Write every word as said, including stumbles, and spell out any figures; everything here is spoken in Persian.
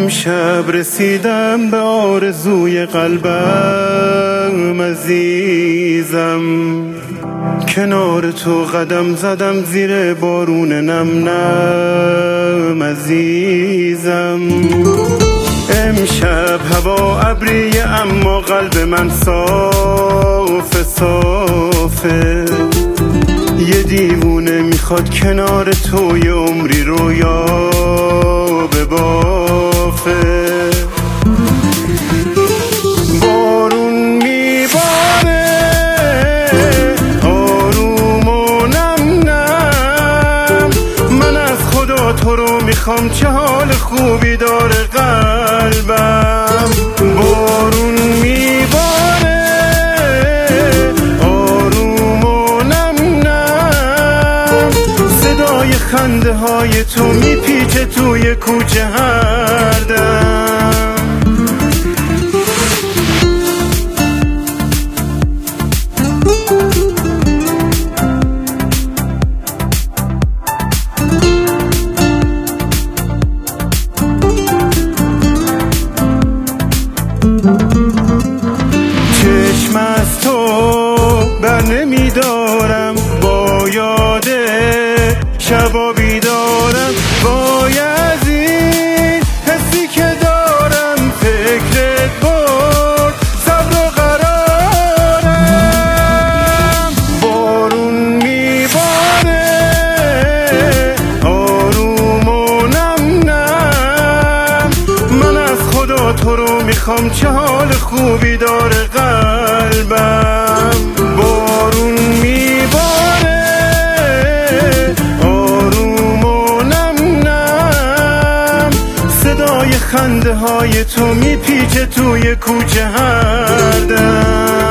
امشب رسیدم به آرزوی قلبم عزیزم، کنار تو قدم زدم زیر بارون نم نم عزیزم. امشب هوا ابریه اما قلب من صافه صافه، یه دیوونه میخواد کنار تو یه عمری رویا ببافه. بارون میباره آروم و نم نم، من از خدا تو رو میخوام چه حال خوبی داره قلبم. بارون میباره آروم و نم نم، صدای خنده های تو میپیچه توی کوچه هر دم. چشم از تو بر نمیدارم، با یاد شبا بیدارم، وای از این حسی که دارم، فکرت برد صبر و قرارم. بارون میباره آروم و نم نم، من از خدا تو رو میخوام چه حال خوبی داره قلبم. بارون میباره آروم و نم نم، صدای خنده های تو میپیچه توی کوچه هر دم.